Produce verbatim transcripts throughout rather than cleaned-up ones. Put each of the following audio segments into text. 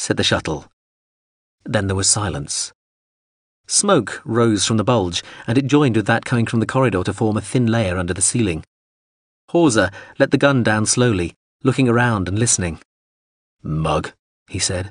said the shuttle. Then there was silence. Smoke rose from the bulge, and it joined with that coming from the corridor to form a thin layer under the ceiling. Hawser let the gun down slowly, looking around and listening. "Mug," he said.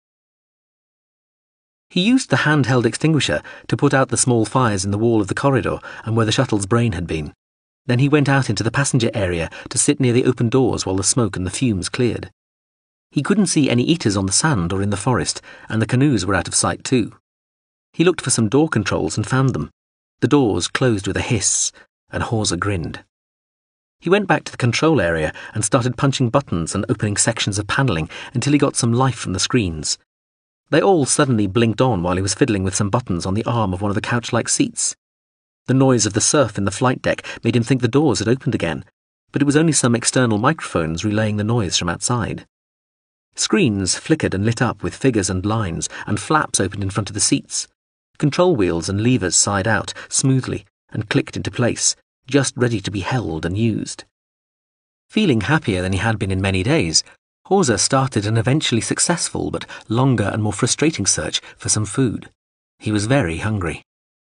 He used the handheld extinguisher to put out the small fires in the wall of the corridor and where the shuttle's brain had been. Then he went out into the passenger area to sit near the open doors while the smoke and the fumes cleared. He couldn't see any eaters on the sand or in the forest, and the canoes were out of sight too. He looked for some door controls and found them. The doors closed with a hiss, and Hawser grinned. He went back to the control area and started punching buttons and opening sections of panelling until he got some life from the screens. They all suddenly blinked on while he was fiddling with some buttons on the arm of one of the couch-like seats. The noise of the surf in the flight deck made him think the doors had opened again, but it was only some external microphones relaying the noise from outside. Screens flickered and lit up with figures and lines, and flaps opened in front of the seats. Control wheels and levers sighed out smoothly and clicked into place, just ready to be held and used. Feeling happier than he had been in many days, Hawser started an eventually successful but longer and more frustrating search for some food. He was very hungry.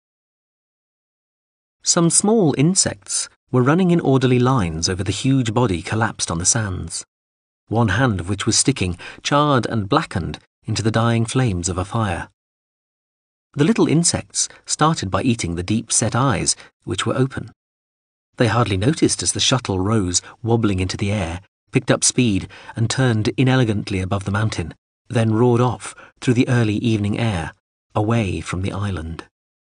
Some small insects were running in orderly lines over the huge body collapsed on the sands, one hand of which was sticking, charred and blackened, into the dying flames of a fire. The little insects started by eating the deep-set eyes, which were open. They hardly noticed as the shuttle rose, wobbling into the air, picked up speed and turned inelegantly above the mountain, then roared off through the early evening air, away from the island.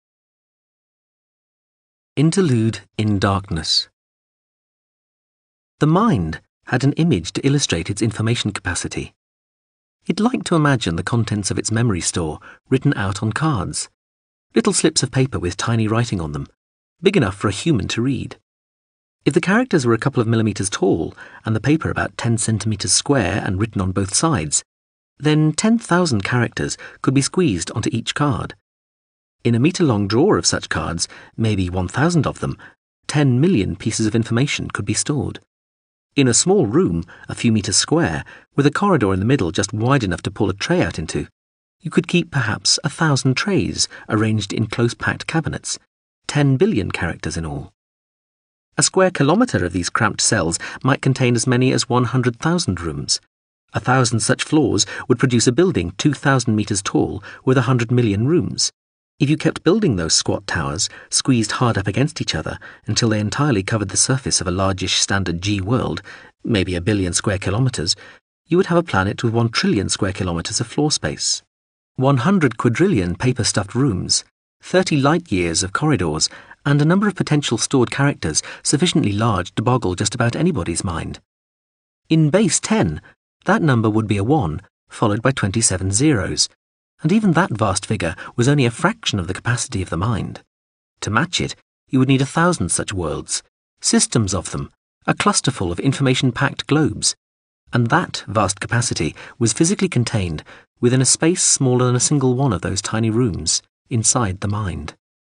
Interlude in Darkness. The mind had an image to illustrate its information capacity. It liked to imagine the contents of its memory store written out on cards, little slips of paper with tiny writing on them, big enough for a human to read. If the characters were a couple of millimetres tall and the paper about ten centimetres square and written on both sides, then ten thousand characters could be squeezed onto each card. In a metre-long drawer of such cards, maybe one thousand of them, ten million pieces of information could be stored. In a small room, a few metres square, with a corridor in the middle just wide enough to pull a tray out into, you could keep perhaps a thousand trays arranged in close-packed cabinets, ten billion characters in all. A square kilometre of these cramped cells might contain as many as one hundred thousand rooms. A thousand such floors would produce a building two thousand metres tall with a hundred million rooms. If you kept building those squat towers, squeezed hard up against each other until they entirely covered the surface of a largish standard G world, maybe a billion square kilometres, you would have a planet with one trillion square kilometres of floor space. One hundred quadrillion paper-stuffed rooms, thirty light-years of corridors, and a number of potential stored characters sufficiently large to boggle just about anybody's mind. In base ten, that number would be a one, followed by twenty-seven zeros, and even that vast figure was only a fraction of the capacity of the mind. To match it, you would need a thousand such worlds, systems of them, a clusterful of information-packed globes, and that vast capacity was physically contained within a space smaller than a single one of those tiny rooms inside the mind.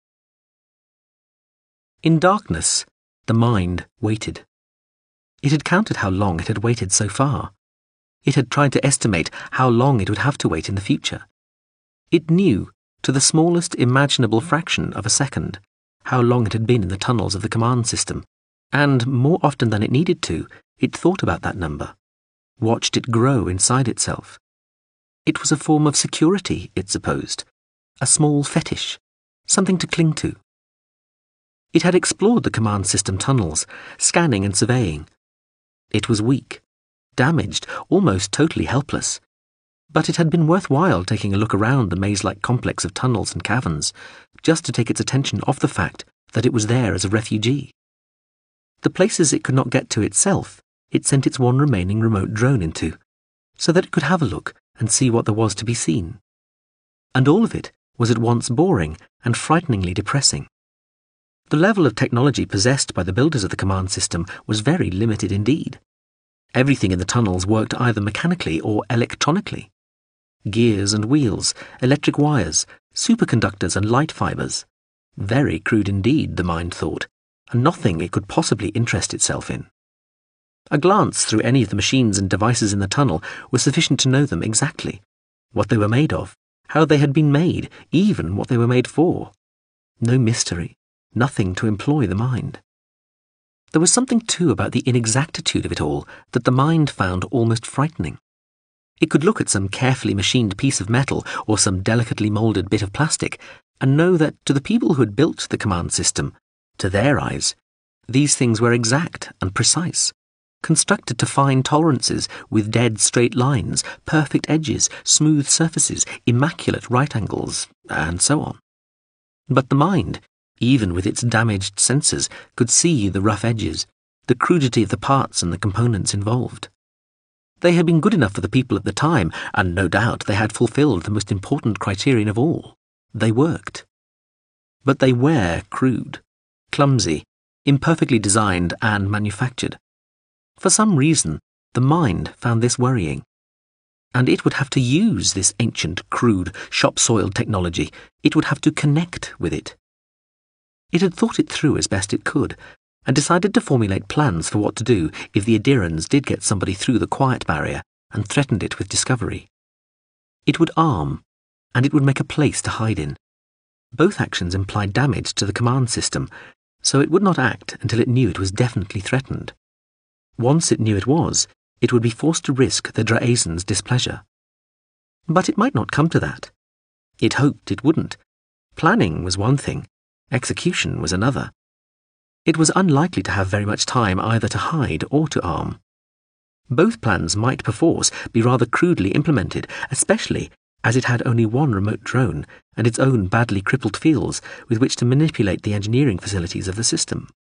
In darkness, the mind waited. It had counted how long it had waited so far. It had tried to estimate how long it would have to wait in the future. It knew, to the smallest imaginable fraction of a second, how long it had been in the tunnels of the command system, and more often than it needed to, it thought about that number, watched it grow inside itself. It was a form of security, it supposed, a small fetish, something to cling to. It had explored the command system tunnels, scanning and surveying. It was weak, damaged, almost totally helpless. But it had been worthwhile taking a look around the maze-like complex of tunnels and caverns, just to take its attention off the fact that it was there as a refugee. The places it could not get to itself, it sent its one remaining remote drone into, so that it could have a look and see what there was to be seen. And all of it was at once boring and frighteningly depressing. The level of technology possessed by the builders of the command system was very limited indeed. Everything in the tunnels worked either mechanically or electronically. Gears and wheels, electric wires, superconductors and light fibres. Very crude indeed, the mind thought, and nothing it could possibly interest itself in. A glance through any of the machines and devices in the tunnel was sufficient to know them exactly, what they were made of, how they had been made, even what they were made for. No mystery, nothing to employ the mind. There was something too about the inexactitude of it all that the mind found almost frightening. It could look at some carefully machined piece of metal or some delicately moulded bit of plastic and know that to the people who had built the command system, to their eyes, these things were exact and precise, constructed to fine tolerances with dead straight lines, perfect edges, smooth surfaces, immaculate right angles, and so on. But the mind, even with its damaged senses, could see the rough edges, the crudity of the parts and the components involved. They had been good enough for the people at the time, and no doubt they had fulfilled the most important criterion of all. They worked. But they were crude, clumsy, imperfectly designed and manufactured. For some reason, the mind found this worrying. And it would have to use this ancient, crude, shop-soiled technology. It would have to connect with it. It had thought it through as best it could, and decided to formulate plans for what to do if the Adirans did get somebody through the quiet barrier and threatened it with discovery. It would arm, and it would make a place to hide in. Both actions implied damage to the command system, so it would not act until it knew it was definitely threatened. Once it knew it was, it would be forced to risk the Draezens' displeasure. But it might not come to that. It hoped it wouldn't. Planning was one thing, execution was another. It was unlikely to have very much time either to hide or to arm. Both plans might perforce be rather crudely implemented, especially as it had only one remote drone and its own badly crippled fields with which to manipulate the engineering facilities of the system.